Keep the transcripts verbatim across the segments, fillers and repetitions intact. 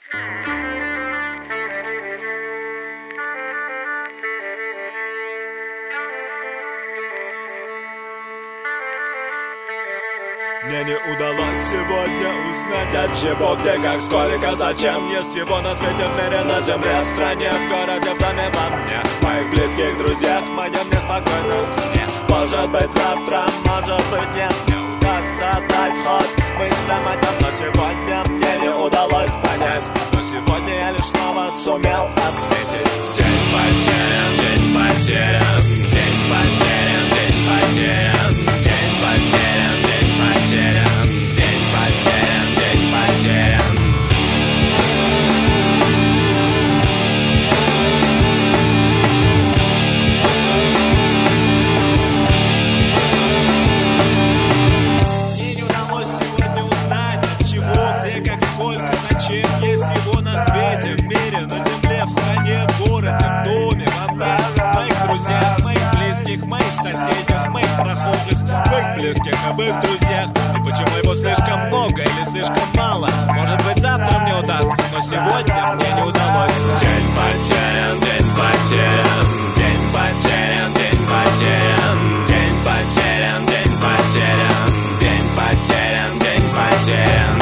Мне не удалось сегодня узнать, от чего, где, как, сколько, зачем. Есть его на свете, в мире, на земле, в стране, в городе, в доме, во мне, моих близких друзьях, в моем неспокойном сне. Может быть завтра, может быть нет, не удастся дать ход мыслям этим, но сегодня мне не удалось понять. Но сегодня я лишь снова сумел отметить. День потерян, день потерян, день потерян, день потерян, день потерян, день потерян, день потерян, день потерян. Мне не удалось сегодня узнать, от чего, где, как, сколько, зачем. Есть его на свете, в мире, на земле, в стране, в городе, в доме, во мне, в моих друзьях, моих близких, моих соседях, моих прохожих, моих близких, об их друзьях. И почему его слишком много или слишком мало? Может быть завтра мне удастся, но сегодня мне не удалось. День потерян, день потерян, день потерян, день потерян, день потерян, день потерян, день потерян, день потерян.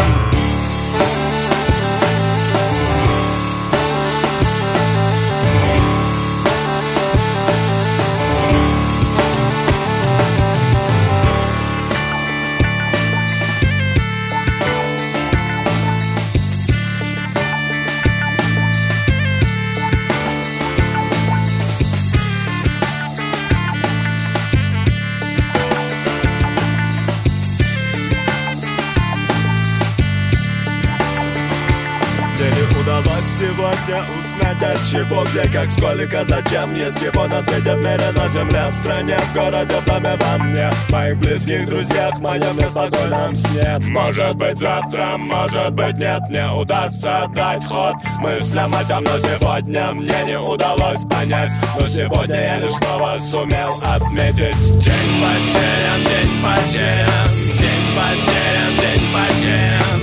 Сегодня узнать, от чего, где, как, сколько, зачем. Есть его на свете, в мире, на земле, в стране, в городе, в доме, во мне, моих близких друзьях, в моем неспокойном сне. Может быть завтра, может быть нет, мне удастся дать ход мыслям этим, но сегодня мне не удалось понять. Но сегодня я лишь снова сумел отметить. День потерян, день потерян, день потерян, день потерян.